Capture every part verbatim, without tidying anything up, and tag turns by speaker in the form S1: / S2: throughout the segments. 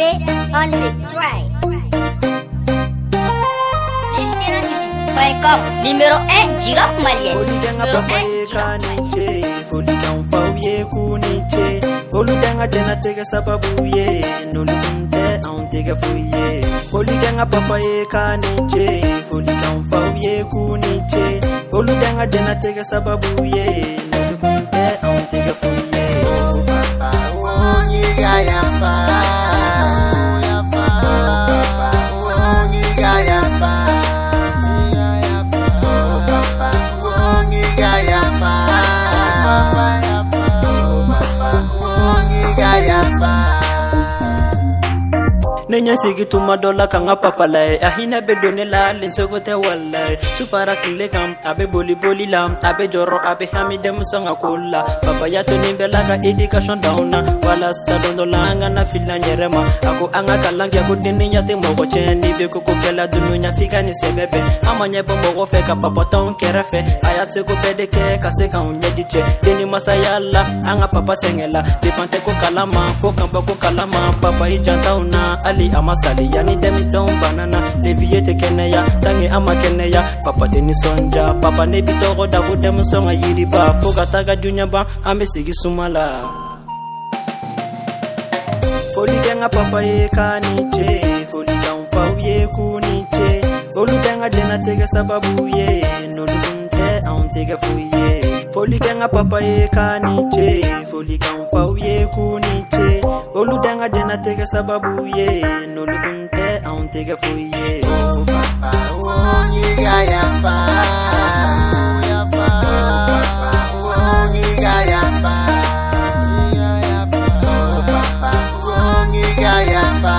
S1: Derby on the track. Paikop numéro un Giraffe Malienne.
S2: Oludanga papa ye kaniche, Foligan fauye kuniche. Oludanga tena tega sababu ye, nolugunte auntiga fuye. Oludanga papa ye kaniche, Foligan fauye kuniche. Oludanga tena tega sababu ye, nolugunte auntiga fuye.
S3: Oh papa, oh nyiga yamba.
S2: Nenya sigi tuma dola kanga papalay ahina be donela lensogo te wallay sufara kile kam abe boli boli lam abe joro abe hamide musanga kolla papa yato nimbe laga education downa wala sadondo langa na fila nyerema ako anga kalangi ako dini nyate mogo chendi be koko kela dunu nya fika ni sebebe amanye bo mogo feka papa ton kerefe aya seko pedeke kaseka unyediche dini masayala anga papa sengela dipante ko kalama foka bako kalama papa ijanta una ali amasali yani demison banana leviete keneya tangi ama keneya papa teni sonja papa ne bitoro da ko demson ayiri ba foka taga dunya ba ambe sigi sumala Foligenga papa ye kaniche Foligan fauye kuniche Oludenga jena tega sababu ye nolugunte auntiga fuye Foligenga papa ye kaniche Foligan fauye kuniche Oludenga jena tega sababu ye nolugunte auntiga fuye.
S3: Oh papa, oh nyiga yamba. Oh papa, oh nyiga yamba. Oh papa, oh nyiga yamba.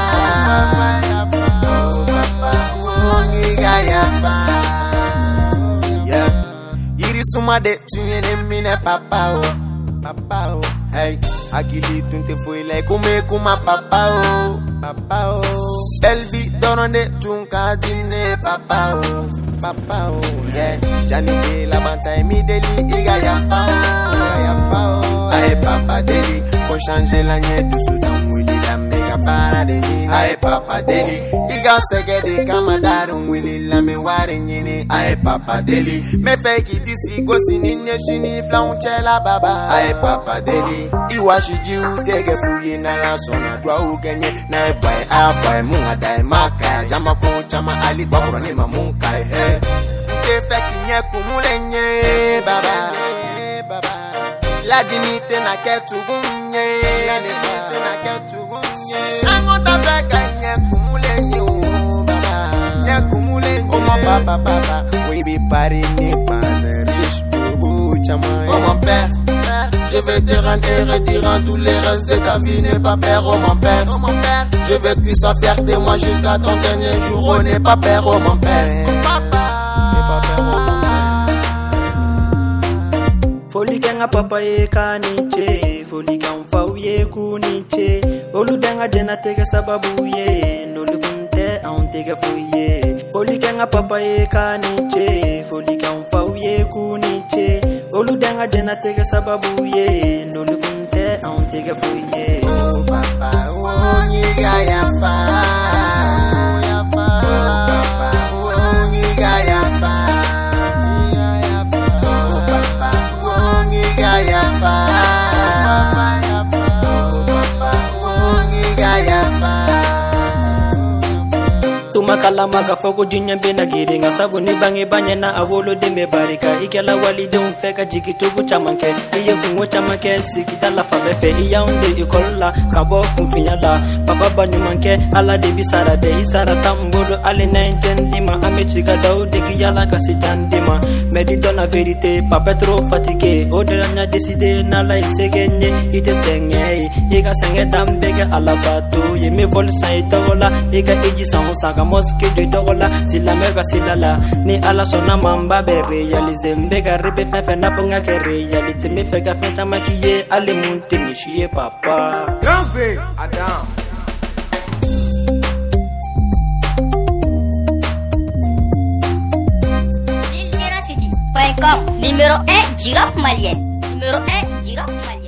S3: Oh papa, oh nyiga yamba. Yeah, yiri suma de tunyene mine papa oh, papa oh. Hey, akili tunte foi like come kuma papa oh, papa oh. Elvi donne tunka dine papa oh, papa oh. Yeah, jani de la banta mi deli iga yamba, iga yamba oh. Aye papa deli, pour changer la nye du soudan wili la mega para de ni. Aye papa deli, iga sege de kamadaru wili la me ware nyini. Aye papa deli, me feki disi go sinine shini flaunchela baba. Aye papa deli, iwa shiji utege fuyi na la sona dwa ugenye. Na e boy a boy munga dai maka jama ko chama ali bakura ni mamunka he. Te feki nye kumulenye baba, baba. La dignité n'a qu'à tout gonye. La dignité n'a qu'à tout gonye. Ango ta feka nye kumulenye oh baba, nye kumulenye. Oh mon papa papa, oui bi pari ni pas riche bobo chama. Oh mon père, je vais te rendre heureux durant tous les restes de ta vie. N'aie pas peur oh mon père, oh mon père. Je veux que tu sois fier de moi jusqu'à ton dernier jour. Oh n'aie pas peur oh mon père, oh papa. N'aie pas peur oh mon père.
S2: Foligenga papa ye kaniche, Foligan fauye kuniche. Oludenga jena tega sababu ye, nolugunte auntiga fuye. Foligenga papa ye kaniche, Foligan fauye kuniche. Oludenga jena tega sababu ye, nolugunte auntiga fuye.
S3: Oh papa, oh nyiga yamba. Oh papa, oh nyiga yamba.
S2: Tuma kalama ka fogo jinya bena giri nga sabu ni bangi banya na awolo de me barika ikela wali de un feka jikitugu chamanke iye kungo chamanke sikita la fabefe iya unde ikolla kabo kunfinyala papa banyu manke ala de bisara de isara tambolo ale nenten dima amechiga daude kiyala kasitandima medi dona verite papa trop fatigué odela nya décidé na la isegenye ite senge iga senge dambege ala batu yeme vol saitola iga eji san saka moske de dola sila mega silala ni ala sona mamba be réaliser mbega rebe fefe na funga ke reality me fega feta makiye ale munti ni shie papa
S4: Grand V Adam
S1: Paikop numéro un Giraffe Malienne. Numéro un Giraffe Malienne.